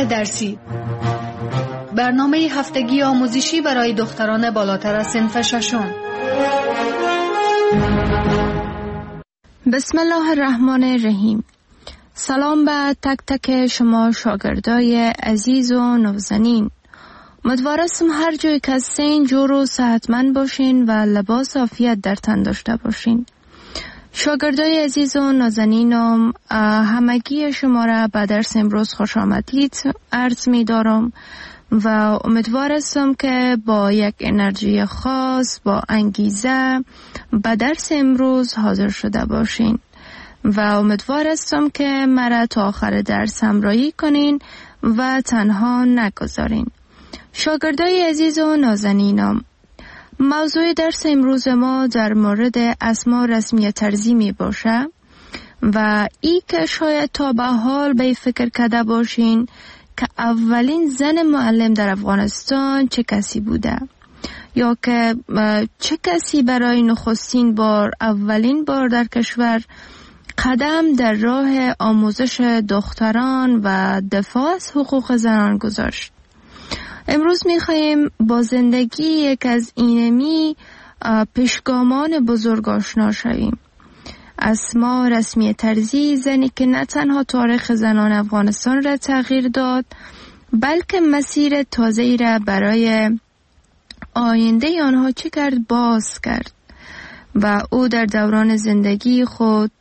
درسی، برنامه هفتگی آموزشی برای دختران بالاتر از صنف ششم. بسم الله الرحمن الرحیم. سلام به تک تک شما شاگردای عزیز و نازنین. امیدوارم هر جای که هستین جور و صحتمند باشین و لباس عافیت در تن داشته باشین. شاگردای عزیز و نازنینم، همگی شما را به درس امروز خوش آمدید عرض می دارم و امیدوارم که با یک انرژی خاص، با انگیزه به درس امروز حاضر شده باشین و امیدوارم که مرا تا آخر درس همراهی کنین و تنها نگذارین. شاگردای عزیز و نازنینم، موضوع درس امروز ما در مورد اسما رسمی طرزی می باشه و ای که شاید تا به حال به فکر کرده باشین که اولین زن معلم در افغانستان چه کسی بوده یا که چه کسی برای نخستین بار، اولین بار در کشور قدم در راه آموزش دختران و دفاع از حقوق زنان گذاشت. امروز می‌خوایم با زندگی یک از اینمی پیشگامان بزرگ آشنا شویم. اسما رسمی طرزی، زنی که نه تنها تاریخ زنان افغانستان را تغییر داد بلکه مسیر تازه‌ای را برای آینده آنها چه کرد باز کرد و او در دوران زندگی خود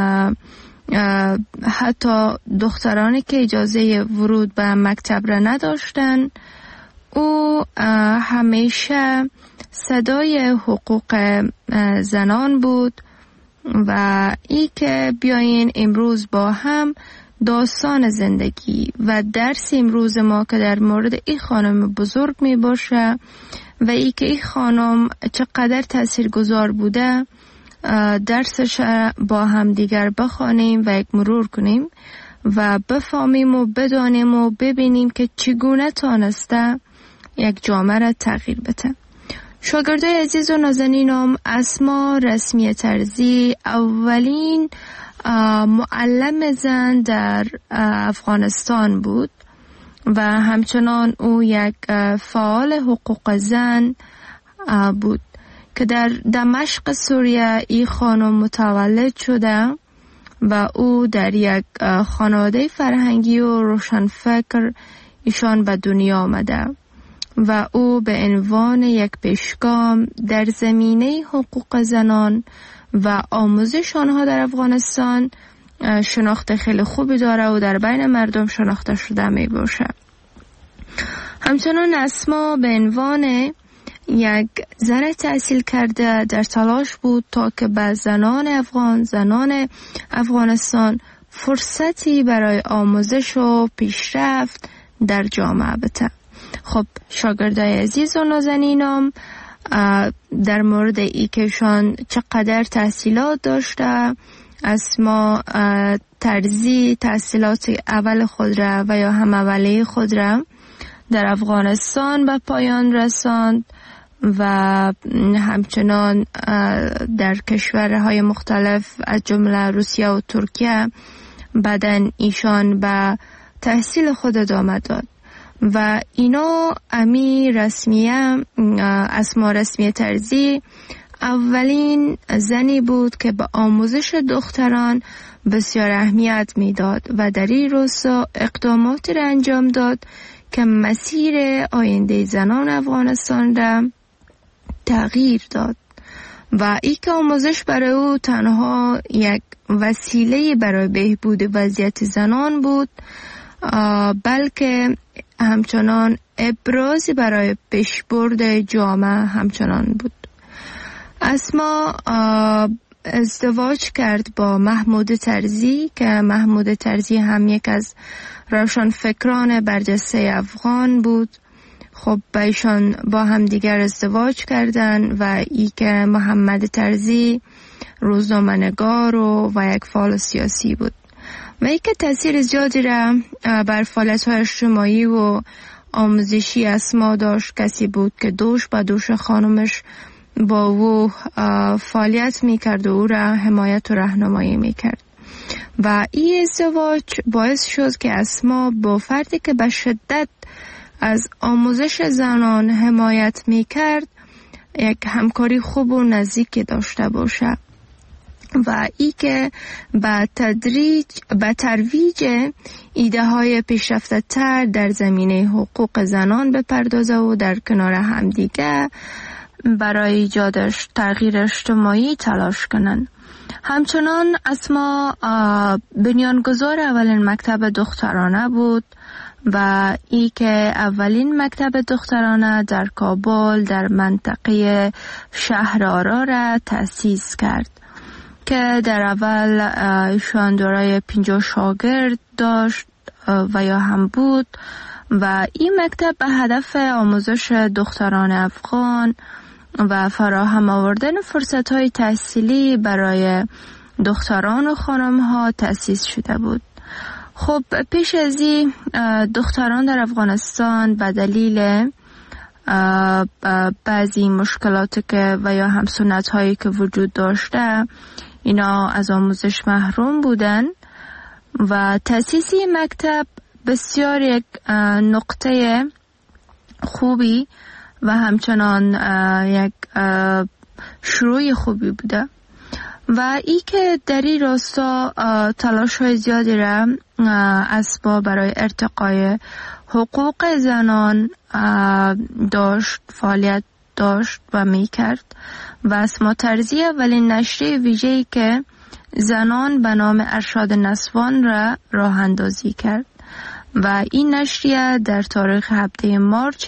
حتی دخترانی که اجازه ورود به مکتب را نداشتند، او همیشه صدای حقوق زنان بود و ای که بیاین امروز با هم داستان زندگی و درس امروز ما که در مورد این خانم بزرگ می باشه و ای که این خانم چقدر تاثیرگذار بوده درسش با هم دیگر بخوانیم و یک مرور کنیم و بفهمیم و بدانیم و ببینیم که چگونه تانسته یک جامعه را تغییر بده. شاگردای عزیز و نازنینم، اسما رسمی طرزی اولین معلم زن در افغانستان بود و همچنان او یک فعال حقوق زن بود که در دمشق سوریه این خانم متولد شده و او در یک خانواده فرهنگی و روشنفکر ایشان به دنیا آمده و او به عنوان یک پیشگام در زمینه حقوق زنان و آموزش آنها در افغانستان شناخت خیلی خوبی داره و در بین مردم شناخته شده می باشه. همچنان اسما به عنوان یک زن تحصیل کرده در تلاش بود تا که به زنان افغانستان فرصتی برای آموزش و پیشرفت در جامعه بده. خب شاگردای عزیز و نازنینم، در مورد ای که شان چقدر تحصیلات داشته، اسما طرزی تحصیلات اول خود را و یا هم اولیه خود را در افغانستان به پایان رساند و همچنان در کشورهای مختلف از جمله روسیه و ترکیه بعدن ایشان به تحصیل خود ادامه داد و اینا اسما رسمی طرزی اولین زنی بود که به آموزش دختران بسیار اهمیت میداد و در این راستا اقداماتی را انجام داد که مسیر آینده زنان افغانستان را تغییر داد و ای که آموزش برای او تنها یک وسیله برای بهبود وضعیت زنان بود بلکه همچنان ابرازی برای پیشبرد جامعه همچنان بود. اسما ازدواج کرد با محمود طرزی که محمود طرزی هم یک از روشنفکران برجسته افغان بود. خب ایشان با هم دیگر ازدواج کردند و ای که محمد طرزی روزنامه‌نگار و یک فعال سیاسی بود و ای که تأثیر زیادی را بر فعالیت‌های اجتماعی و آموزشی اسما داشت. کسی بود که دوش به دوش خانمش با او فعالیت میکرد و او را حمایت و راهنمایی میکرد و این ازدواج باعث شد که اسما با فردی که به شدت از آموزش زنان حمایت میکرد یک همکاری خوب و نزدیکی داشته باشه و ای که به ترویج ایده های پیشرفته تر در زمینه حقوق زنان بپردازه و در کنار همدیگه برای ایجاد تغییر اجتماعی تلاش کنند. همچنان اسما بنیانگذار اولین مکتب دخترانه بود و ای که اولین مکتب دخترانه در کابل در منطقه شهر آرا را تأسیس کرد که در اول ایشان دارای 50 شاگرد داشت و یا هم بود و این مکتب به هدف آموزش دختران افغان و فراهم آوردن فرصت‌های تحصیلی برای دختران و خانم‌ها تأسیس شده بود. خب پیش از این دختران در افغانستان به دلیل بعضی مشکلاتی که و یا هم سنت‌هایی که وجود داشته اینا از آموزش محروم بودن و تأسیس مکتب بسیار یک نقطه خوبی و همچنان یک شروع خوبی بوده و ای که در این راستا تلاش های زیادی را اسباب برای ارتقای حقوق زنان داشت، فعالیت داشت و می کرد و اسما ترزی اولین نشریه ویژه‌ای که زنان به نام ارشاد نسوان را راه اندازی کرد و این نشریه در تاریخ 7 مارچ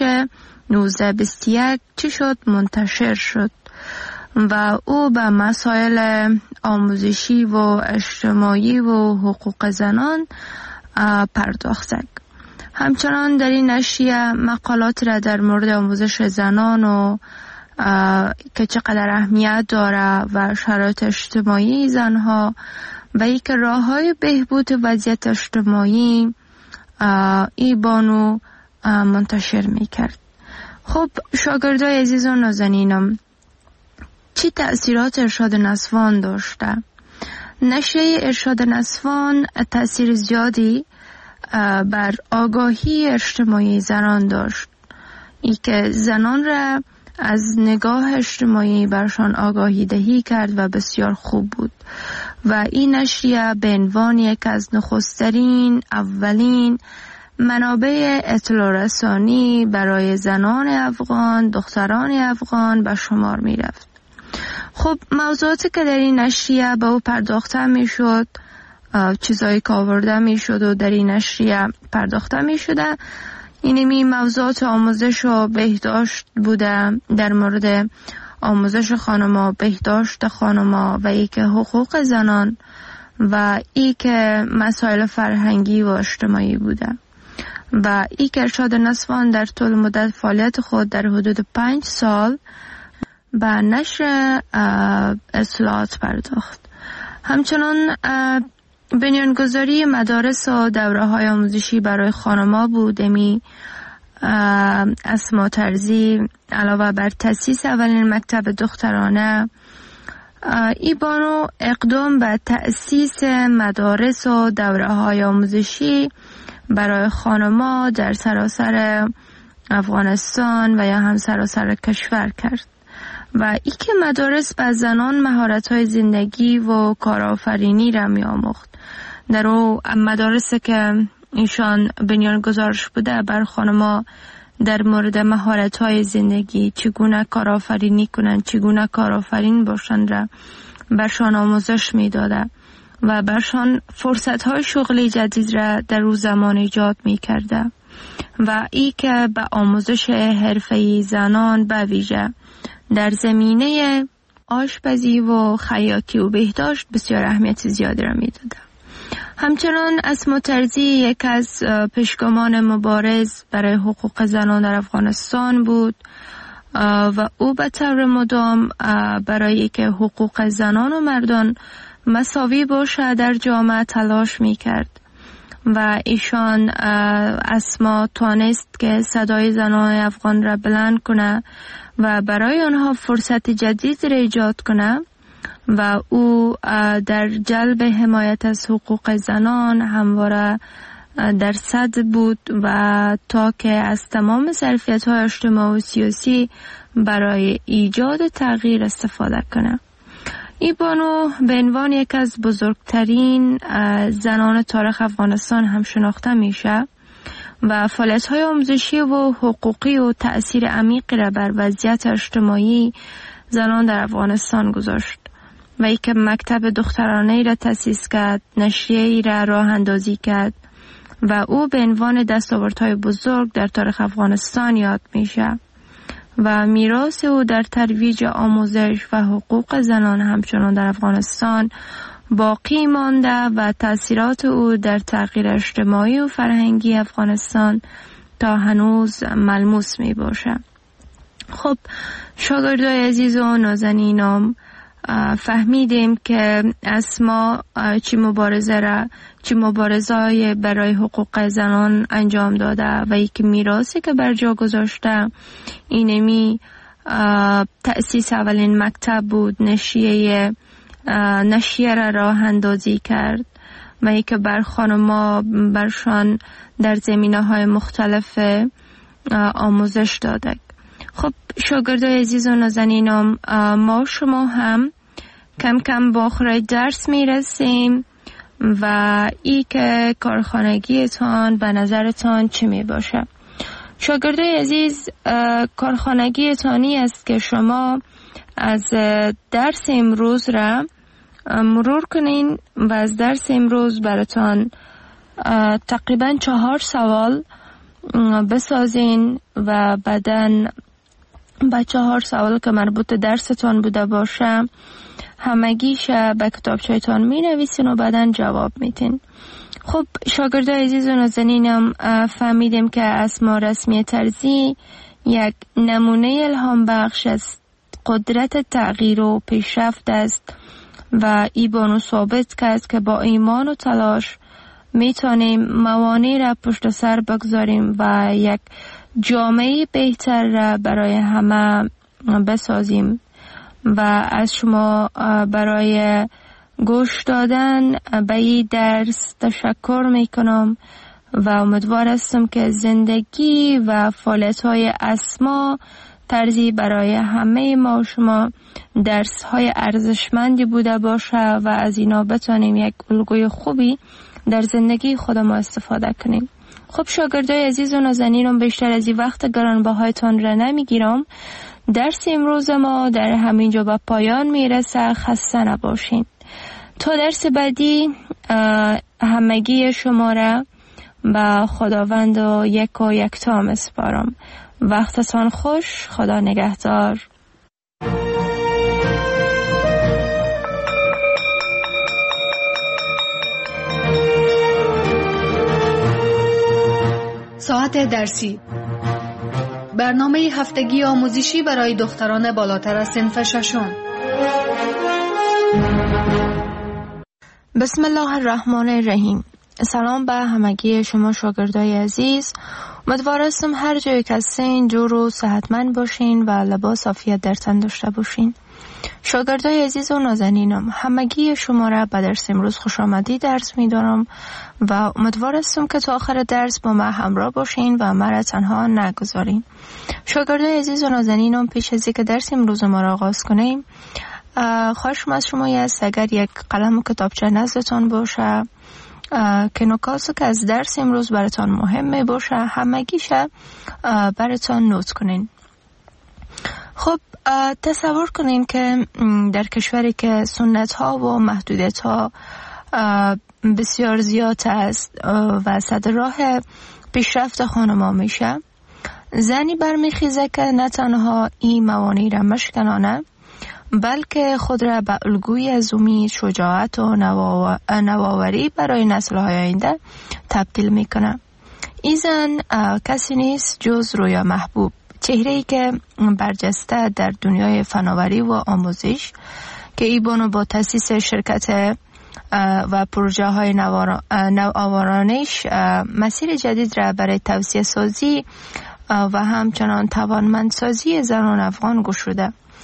1921 چی شد منتشر شد و او به مسائل آموزشی و اجتماعی و حقوق زنان پرداخت. همچنان در این نشریه مقالات را در مورد آموزش زنان و که چقدر اهمیت داره و شرایط اجتماعی زنها و ای که راه های بهبود وضعیت اجتماعی ای بانو منتشر می کرد. خب شاگردای عزیز و نازنینم، چی تأثیرات ارشاد نسوان داشته؟ نشریه ارشاد نسوان تأثیر زیادی بر آگاهی اجتماعی زنان داشت، ای که زنان را از نگاه اجتماعی برشان آگاهی دهی کرد و بسیار خوب بود و این نشریه به عنوان یک از نخسترین اولین منابع اطلاع رسانی برای زنان افغان، دختران افغان به شمار می رفت. خب موضوعاتی که در این نشریه به او پرداخته می شد، چیزایی که آورده می شد و در این نشریه پرداخته می شده، اینمی موضوعات آموزش و بهداشت بوده، در مورد آموزش خانما، بهداشت خانما و ای که حقوق زنان و ای که مسائل فرهنگی و اجتماعی بوده و ای که ارشاد نسوان در طول مدت فعالیت خود در حدود 5 سال به نشر اصلاحات پرداخت. همچنان بنیانگذاری مدارس و دوره های آموزشی برای خانما بود. امی اسما ترزی علاوه بر تأسیس اولین مکتب دخترانه، ای بانو اقدام به تأسیس مدارس و دوره های آموزشی برای خانما در سراسر افغانستان و یا هم سراسر کشور کرد و ای که مدارس به زنان مهارت‌های زندگی و کارآفرینی را می‌آموخت. در او مدارسی که ایشان بنیانگذارش بوده بر خانما در مورد مهارت‌های زندگی، چگونه کارآفرینی کنند، چگونه کارآفرین باشند را برشان آموزش می‌داده و برشان فرصت‌های شغلی جدید را در او زمان ایجاد می‌کرده و ای که به آموزش حرفه‌ای زنان به ویژه در زمینه آشپزی و خیاطی و بهداشت بسیار اهمیت زیادی را می‌داده. همچنان اسما ترزی یک از پیشگامان مبارز برای حقوق زنان در افغانستان بود و او به طور مدام برای که حقوق زنان و مردان مساوی باشه در جامعه تلاش می‌کرد و ایشان اسما توانست که صدای زنان افغان را بلند کنه و برای آنها فرصت جدید را ایجاد کنه و او در جلب حمایت از حقوق زنان همواره در صدر بود و تا که از تمام ظرفیت‌های اجتماعی و سیاسی برای ایجاد تغییر استفاده کنه. ای بانو به عنوان یک از بزرگترین زنان تاریخ افغانستان هم شناخته میشه و فعالیت‌های آموزشی و حقوقی و تأثیر عمیقی را بر وضعیت اجتماعی زنان در افغانستان گذاشت و ای که مکتب دخترانه را تأسیس کرد، نشریه‌ای را راه اندازی کرد و او به عنوان دستاوردهای بزرگ در تاریخ افغانستان یاد میشه و میراث او در ترویج آموزش و حقوق زنان همچنان در افغانستان باقی مانده و تأثیرات او در تغییر اجتماعی و فرهنگی افغانستان تا هنوز ملموس می باشه. خب شاگردای عزیز و نازنینم، فهمیدیم که اسما چی مبارزه برای حقوق زنان انجام داده و یک میراثی که بر جا گذاشته اینمی تأسیس اولین مکتب بود، نشریه را راه اندازی کرد و یک بر خانما برشان در زمینه‌های مختلف آموزش داده. خب شاگردای عزیز و نازنینم، ما شما هم کم کم با آخر درس میرسیم و ای که کارخانگیتان به نظرتان چی می باشه؟ شاگردای عزیز، کارخانگیتانی است که شما از درس امروز را مرور کنین و از درس امروز براتان تقریبا 4 سوال بسازین و بعدن با 4 سوال که مربوط درستان بوده باشه همگیش به کتابچه‌تان می نویسین و بعدن جواب میتین. خب شاگردای عزیز و نازنینم، فهمیدیم که اسما رسمی طرزی یک نمونه الهام بخش از قدرت تغییر و پیشرفت است و ای بانو ثابت کرد که با ایمان و تلاش میتونیم موانع را پشت سر بگذاریم و یک جامعه بهتر را برای همه بسازیم و از شما برای گوش دادن به این درس تشکر میکنم و امیدوار هستم که زندگی و فعالیت‌های اسما طرزی برای همه ما و شما درس‌های ارزشمندی بوده باشه و از اینا بتونیم یک الگوی خوبی در زندگی خود ما استفاده کنیم. خب شاگردای عزیز و نازنینم، بیشتر از این وقت گرانبهایتان را نمیگیرم. درس امروز ما در همینجا به پایان میرسه. خسته نباشین. تا درس بعدی همگی شما را به خداوند و یکتا میسپارم. وقتتان خوش. خدا نگهدار. ساعت درسی، برنامه هفتگی آموزشی برای دختران بالاتر از صنف ششم. بسم الله الرحمن الرحیم. سلام به همگی شما شاگردای عزیز. امیدوار هستم هر جایی که هستین جور و صحتمند باشین و لباس عافیت در تن داشته باشین. شاگردای عزیز و نازنینم، همگی شما را به درس امروز خوش آمدید درس می‌دارم و امیدوار هستم که تا آخر درس با من همراه باشین و مرا تنها نگذارین. شاگردای عزیز و نازنینم، پیش از اینکه درس امروز ما را آغاز کنیم، خواهشم از شما است اگر یک قلم و کتابچه نزدتان باشه که نکاتی که از درس امروز براتان مهمه باشه همگیشه براتان نوت کنین. خب تصور کنین که در کشوری که سنت ها و محدودیت ها بسیار زیاد است و صد راه پیشرفت خانما میشه، زنی برمیخیزه که نه تنها این موانع را مشکنانه بلکه خود را به الگوی از امید، شجاعت و نوآوری برای نسل‌های آینده تبدیل میکنه. این زن کسی نیست جز رویا محبوب، چهره‌ای که برجسته در دنیای فناوری و آموزش که ای بانو با تأسیس شرکت و پروژه های نوآورانش مسیر جدید را برای توسعه سازی و همچنان توانمندسازی زنان افغان گشوده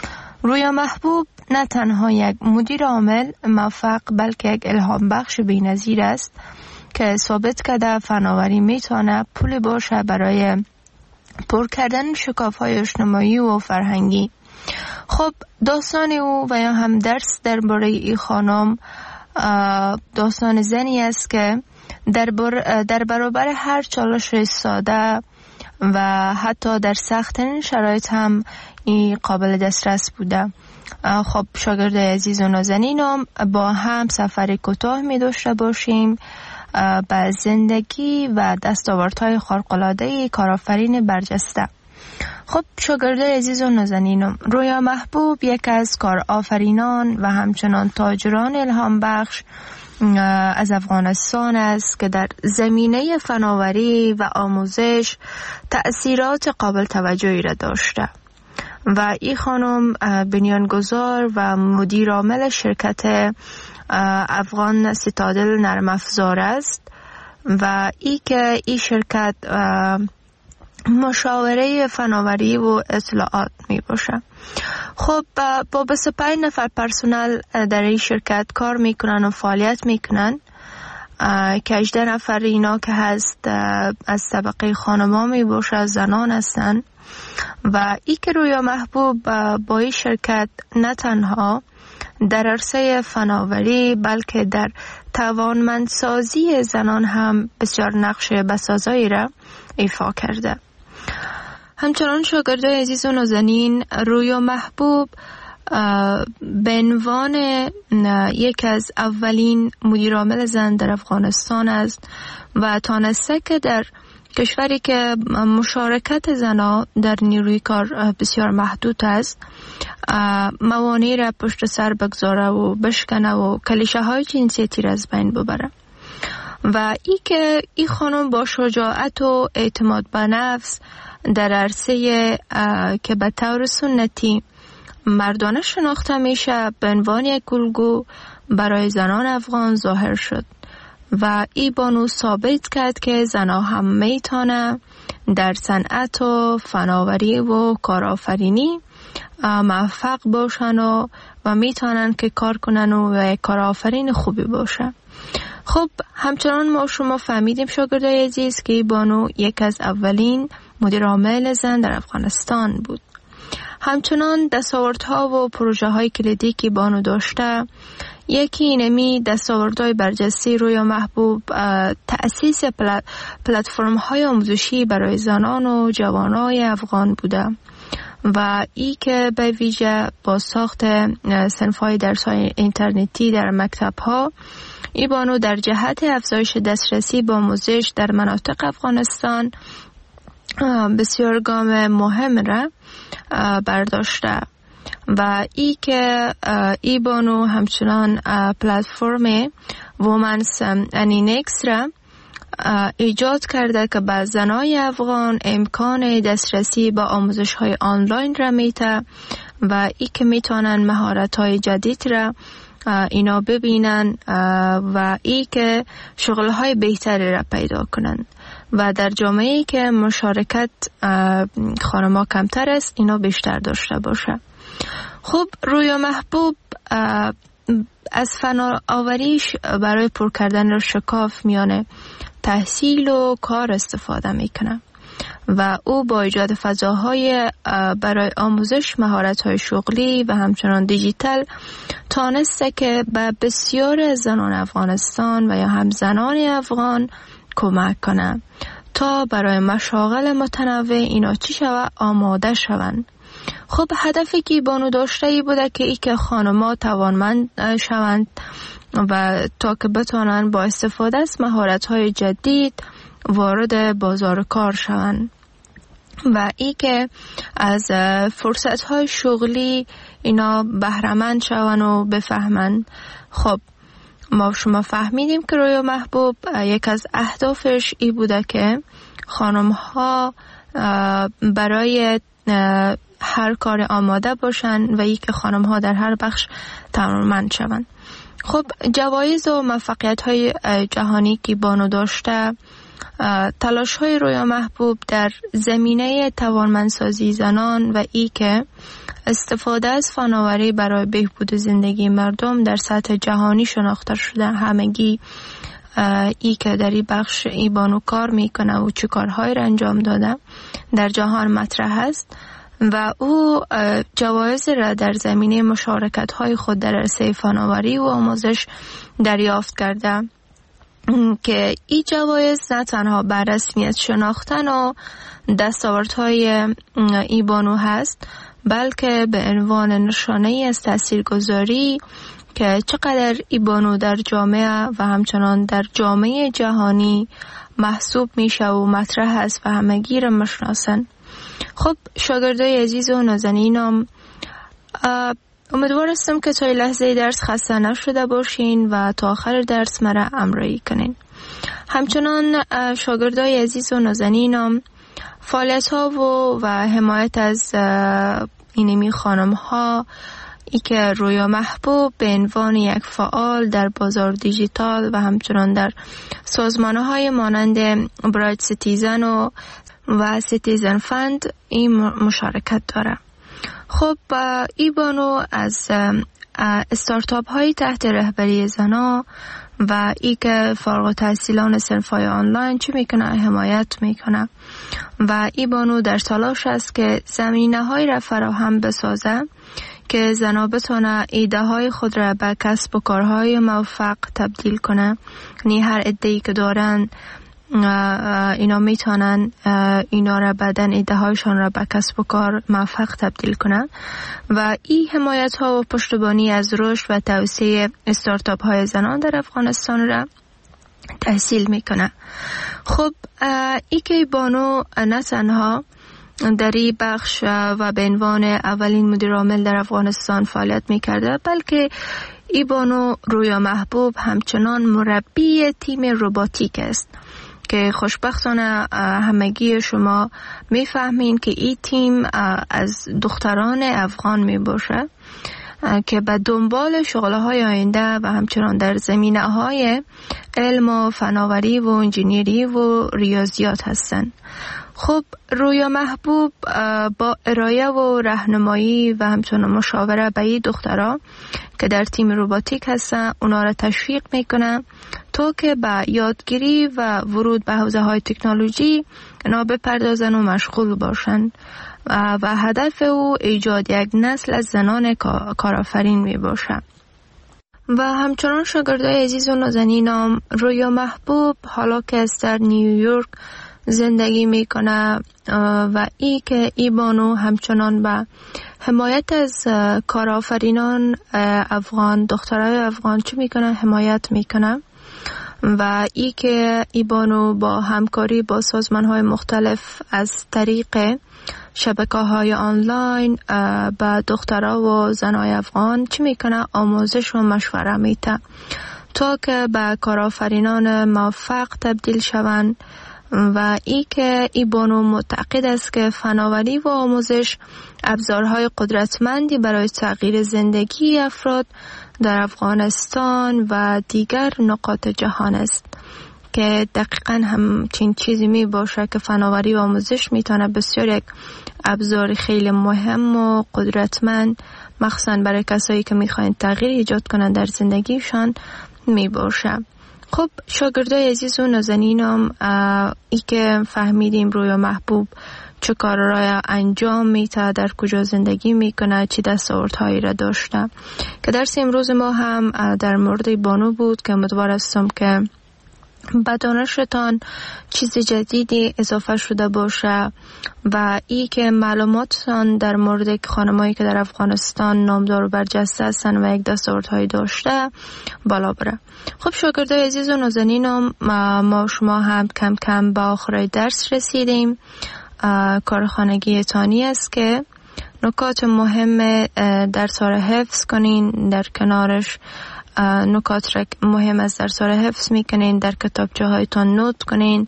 رویا محبوب نه تنها یک مدیر عامل موفق بلکه یک الهام بخش بی‌نظیر است که ثابت کرده فناوری میتونه پول باشه برای پر کردن شکاف‌های اجتماعی و فرهنگی. خب داستان او و یا هم درس درباره این خانم داستان زنی است که در برابر هر چالش ساده و حتی در سخت‌ترین شرایط هم این قابل دسترس بوده. خب شاگرد عزیز و نازنینم، با هم سفر کوتاه می داشته باشیم به زندگی و دستاوردهای خارق‌العاده کارآفرین برجسته. خب شاگرد عزیز و نازنینم، رویا محبوب یک از کارآفرینان و همچنان تاجران الهام بخش از افغانستان است که در زمینه فناوری و آموزش تأثیرات قابل توجهی را داشته و این خانم بنیانگذار و مدیر عامل شرکت افغان سیتادل نرم افزار است و این شرکت مشاوره فناوری و اطلاعات می باشه. خب با 25 نفر پرسنل در این شرکت کار میکنن و فعالیت میکنن که 18 نفر اینا که هست از طبقه خانما می باشه، زنان هستن. و ای که رویا محبوب با این شرکت نه تنها در عرصه فناوری بلکه در توانمندسازی زنان هم بسیار نقش بسازایی را ایفا کرده. همچنان شاگردای عزیز و نازنین، رویا محبوب به عنوان یک از اولین مدیر عامل زن در افغانستان است و تانسته که در کشوری که مشارکت زنها در نیروی کار بسیار محدود است موانع را پشت سر بگذاره و بشکنه و کلیشه های جنسیتی را از بین ببره. و ای که این خانم با شجاعت و اعتماد به نفس در عرصه که به طور سنتی مردانه شناخته میشه به عنوان یک الگو برای زنان افغان ظاهر شد و ای بانو ثابت کرد که زنها هم میتونه در صنعت و فناوری و کارآفرینی موفق باشن و میتونن که کار کنن و کارآفرین خوبی باشه. خب همچنان ما شما فهمیدیم شاگردای عزیز که بانو یک از اولین مدیر عامل زن در افغانستان بود. همچنان دستاوردها و پروژه های کلیدی که بانو داشته، یکی اینمی دستاوردهای برجسته رویا محبوب تأسیس پلتفرم های آموزشی برای زنان و جوانای افغان بوده و ای که به ویژه با ساخت صنف‌های درس‌های اینترنتی در مکتب‌ها ای بانو در جهت افزایش دسترسی به آموزش در مناطق افغانستان بسیار گام مهم را برداشته و ای که ای بانو همچنان پلتفرم وومنز انینکس را ایجاد کرده که به زنای افغان امکان دسترسی به آموزش های آنلاین را میده و ای که میتونن مهارت های جدید را اینا ببینن و ای که شغل های بهتری را پیدا کنن و در جامعه‌ای که مشارکت خانم‌ها کمتر است اینا بیشتر داشته باشه. خب رویا محبوب از فناوریش برای پر کردن شکاف میانه تحصیل و کار استفاده میکنه و او با ایجاد فضاهای برای آموزش مهارت‌های شغلی و همچنان دیجیتال تانسته که به بسیار زنان افغانستان و یا هم زنان افغان کمک کنه تا برای مشاغل متنوع اینا چی شود آماده شوند. خب هدفی که بانو داشته ای بوده که ای که خانم‌ها توانمند شوند و تا که بتونن با استفاده از مهارت‌های جدید وارد بازار کار شوند و ای که از فرصت‌های شغلی اینا بهره‌مند شوند و بفهمند. خب ما شما فهمیدیم که رویا محبوب یک از اهدافش ای بوده که خانم‌ها برای هر کار آماده باشن و ای که خانم‌ها در هر بخش توانمند شوند. خب جوایز و موفقیت‌های جهانی که بانو داشته، تلاش‌های رویا محبوب در زمینه توانمندسازی زنان و ای که استفاده از فناوری برای بهبود زندگی مردم در سطح جهانی شناخته شده. همگی ای که در این بخش ای بانو کار میکنه و چه کارهایی را انجام داده در جهان مطرح است و او جوایز را در زمینه مشارکت های خود در عرصه فناوری و آموزش دریافت کرده که این جوایز نه تنها بر رسمیت شناختن و دستاوردهای ای بانو هست، بلکه به عنوان نشانه از تاثیرگذاری که چقدر ای بانو در جامعه و همچنان در جامعه جهانی محسوب میشه و مطرح است و همگی را میشناسن. خب شاگردای عزیز و نازنینم، امیدوار هستم که تا لحظه درس خسته نشده باشین و تا آخر درس مرا همراهی کنین. همچنان شاگردای عزیز و نازنینم، فعالیت ها و حمایت از اینمی خانم ها ای که رویا محبوب به عنوان یک فعال در بازار دیجیتال و همچنان در سازمان های مانند برایت سیتیزن و سیتیزن فند این مشارکت داره. خب ای بانو از استارتاپ های تحت رهبری زنا و ای که فارغ التحصیلان صنف‌های آنلاین چی میکنه؟ حمایت میکنه و ای بانو در تلاش است که زمینه های را فراهم بسازه که زنا بتونه ایده های خود را به کسب و کارهای موفق تبدیل کنه. یعنی هر ایده‌ای که دارن اینا میتونن اینا را بعدن ایده هایشان را به کسب و کار موفق تبدیل کنن و این حمایت ها و پشتیبانی از رشد و توسعه استارتاپ های زنان در افغانستان را تحصیل میکنه. خب ای که بانو نه تنها در این بخش و به عنوان اولین مدیر عامل در افغانستان فعالیت میکرده، بلکه ای بانو رویا محبوب همچنان مربی تیم روباتیک است که خوشبختانه همگی شما میفهمین که این تیم از دختران افغان می باشه که به دنبال شغل‌های آینده و همچنان در زمینه‌های علم و فناوری و انجینیری و ریاضیات هستند. خب رویا محبوب با ارائه و راهنمایی و همچنان مشاوره به این دخترها که در تیم روباتیک هستن اونا را تشویق میکنه تا که به یادگیری و ورود به حوزه های تکنولوژی اونا بپردازن و مشغول باشن و هدف او ایجاد یک نسل از زنان کارآفرین می باشه. و همچنان شاگردای عزیز و نازنینم، رویا محبوب حالا که از در نیویورک زندگی میکنه و ای که ای بانو همچنان به حمایت از کارآفرینان افغان، دخترای افغان چی میکنه؟ حمایت میکنه و ای که ای بانو با همکاری با سازمان های مختلف از طریق شبکه‌های آنلاین به دخترها و زنای افغان چی میکنه؟ آموزش و مشوره میده تا که به کارآفرینان موفق تبدیل شوند و ای که ای بانو معتقد است که فناوری و آموزش ابزارهای قدرتمندی برای تغییر زندگی افراد در افغانستان و دیگر نقاط جهان است که دقیقاً همچین چیزی می باشه که فناوری و آموزش میتونه بسیار یک ابزار خیلی مهم و قدرتمند مخصوصاً برای کسایی که میخواین تغییر ایجاد کنن در زندگیشان می باشه. خب شاگردای عزیز و نازنینم، ای که فهمیدیم رویا محبوب چه کار را انجام میده، در کجا زندگی میکنه، چی دستاوردهایی را داشته، که درس امروز ما هم در مورد بانو بود که امیدوار هستم که به دانشتان چیز جدیدی اضافه شده باشه و ای که معلوماتتان در مورد خانمایی که در افغانستان نامدار و برجسته هستن و یک دستاوردهایی داشته بالا بره. خب شاگردای عزیز و نازنینم، ما شما هم کم کم به آخر درس رسیدیم. کار خانگی تانی است که نکات مهم درس را حفظ کنین، در کنارش نکات را مهم از درس را حفظ میکنین، در کتابچه هایتان نوت کنین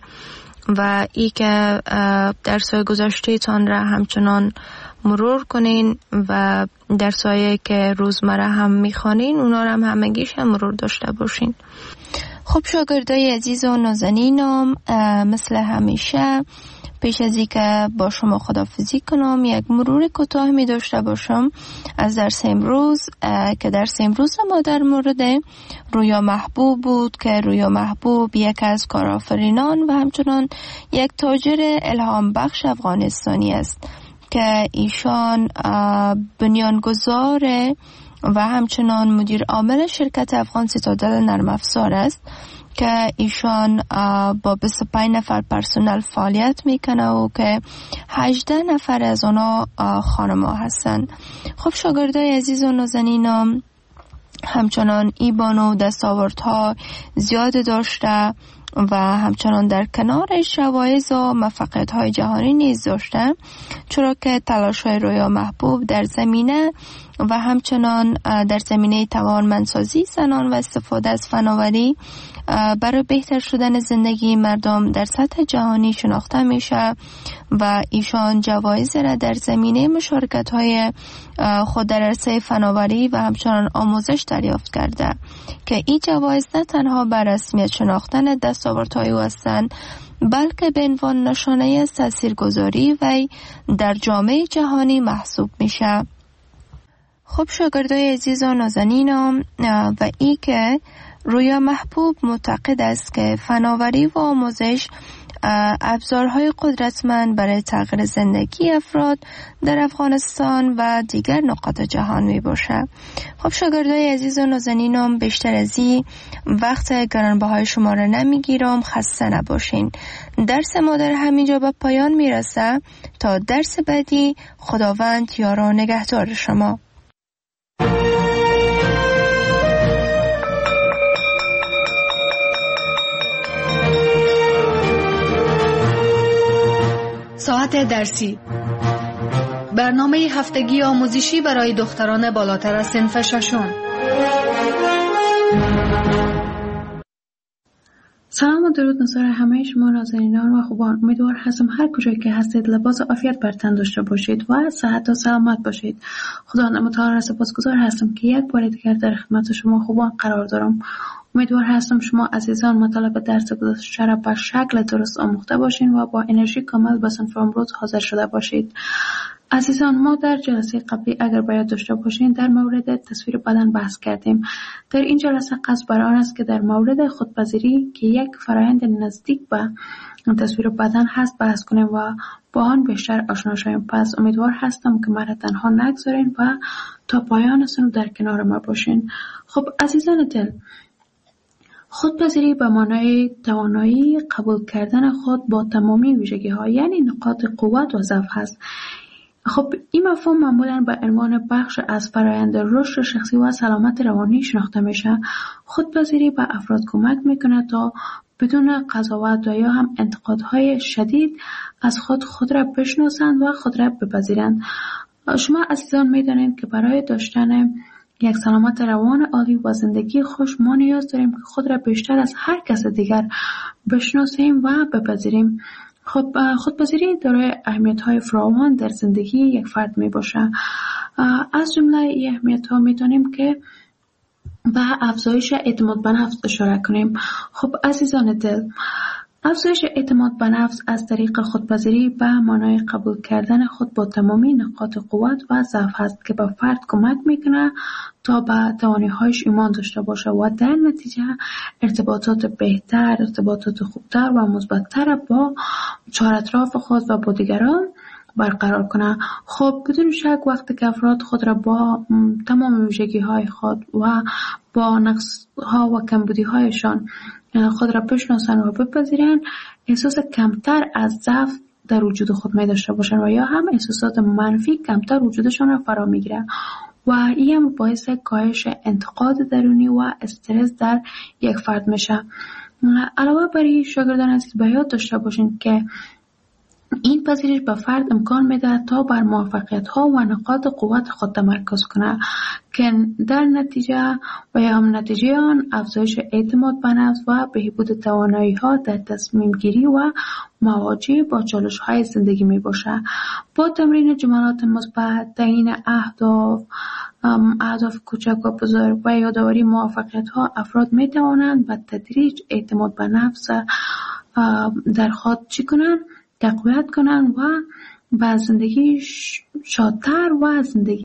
و ای که درس های گذشته تان را همچنان مرور کنین و درس هایی که روزمره هم میخوانین اونا را هم همگیش هم مرور داشته باشین. خب شاگردای عزیز و نازنینم، مثل همیشه پیش از اینکه با شما خداحافظی کنم یک مرور کوتاه می داشته باشم از درس امروز که درس امروز ما در مورد رویا محبوب بود که رویا محبوب یک از کارآفرینان و همچنان یک تاجر الهام بخش افغانستانی است که ایشان بنیانگذار و همچنان مدیر عامل شرکت افغان سیتادل نرم افزار است که ایشان با 25 نفر پرسنل فعالیت میکنه و که 18 نفر از اونا خانم‌ها هستند. خب شاگردای عزیز و نازنینم همچنان این بانو دستاوردها زیاد داشته و همچنان در کنارش جوایز و موفقیت‌های جهانی نیز داشته، چرا که تلاش‌های رویا محبوب در زمینه و همچنان در زمینه توانمندسازی زنان و استفاده از فناوری برای بهتر شدن زندگی مردم در سطح جهانی شناخته میشه و ایشان جوایز را در زمینه مشارکت‌های خود در عرصه فناوری و همچنان آموزش دریافت کرده که این جوایز نه تنها بر رسمیت شناختن دستاوردهای او هستند بلکه به عنوان نشانه از تاثیرگذاری وی در جامعه جهانی محسوب میشه. خب شاگردای عزیز و نازنینم و ای که رویا محبوب معتقد است که فناوری و آموزش ابزارهای قدرتمند برای تغییر زندگی افراد در افغانستان و دیگر نقاط جهان می باشه. خب شاگردای عزیز و نازنینم بیشتر از این وقت گرانبهای شما را نمیگیرم، خسته نباشین. درس ما در همینجا به پایان میرسه. تا درس بعدی خداوند یار و نگهدار شما. ساعت درسی، برنامه هفتگی آموزشی برای دختران بالاتر از صنف ششم. سلام و درود نصار همه شما نازنینان و خوبان. امیدوار هستم هر کجایی که هستید لباس عافیت بر تن داشته باشید و صحت و سلامت باشید. خدا متعال را سپاسگزار هستم که یک بار دیگر در خدمت شما خوبان قرار دارم. امیدوار هستم شما عزیزان مطالب درس گذشته را به شکل درست آموخته باشین و با انرژی کامل به صنف امروز حاضر شده باشید. عزیزان ما در جلسه قبلی اگر باید داشته باشین در مورد تصویر بدن بحث کردیم. در این جلسه قصد بر آن است که در مورد خودپذیری که یک فرآیند نزدیک به تصویر بدن هست بحث کنیم و با آن بیشتر آشنا شویم. پس امیدوار هستم که مرا تنها نگذارین و تا پایان سنو در کنار ما باشین. خب عزیزان دل، خودپذیری به معنای توانایی قبول کردن خود با تمامی ویژگی‌ها یعنی نقاط قوت و ضعف هست. خب این مفهوم معمولاً به عنوان بخش از فرآیند رشد شخصی و سلامت روانی شناخته میشه. خودپذیری به افراد کمک میکنه تا بدون قضاوت و یا هم انتقادهای شدید از خود را بشناسند و خود را بپذیرند. شما عزیزان میدانید که برای داشتن یک سلامت روان عالی و زندگی خوش ما نیاز داریم که خود را بیشتر از هر کس دیگر بشناسیم و بپذیریم. خب خودپذیری دارای اهمیت‌های فراوان در زندگی یک فرد می باشه. از جمله این اهمیت‌ها می‌دانیم که به افزایش اعتماد به نفس اشاره کنیم. خب عزیزان دل، افزایش اعتماد به نفس از طریق خودپذیری به معنای قبول کردن خود با تمامی نقاط قوت و ضعف است که به فرد کمک میکنه تا به توانایی‌هایش ایمان داشته باشه و در نتیجه ارتباطات بهتر، ارتباطات خوبتر و مثبت‌تر با چهار اطراف خود و با دیگران برقرار کنه. خب بدون شک وقتی که افراد خود را با تمام ویژگی‌های خود و با نقص‌ها و کمبودی‌هایشان خود را بشناسن و بپذیرن، احساس کمتر از ضعف در وجود خود می داشته باشن و یا هم احساسات منفی کمتر وجودشان را فرا میگیره و این هم باعث کاهش انتقاد درونی و استرس در یک فرد میشه. علاوه بر این شاگردان عزیز به یاد داشته باشین که این پذیرش به فرد امکان میده تا بر موفقیت‌ها و نقاط قوت خود تمرکز کنه که در نتیجه و یا هم نتیجه آن افزایش اعتماد به نفس و بهبود توانایی‌ها در تصمیم گیری و مواجهه با چالش‌های زندگی می باشه. با تمرین جملات مثبت، تعیین اهداف کوچک و بزرگ و یادآوری موفقیت‌ها افراد می توانند به تدریج اعتماد به نفس در خود چی کنن؟ تقویت کنن و به زندگی شادتر و زندگی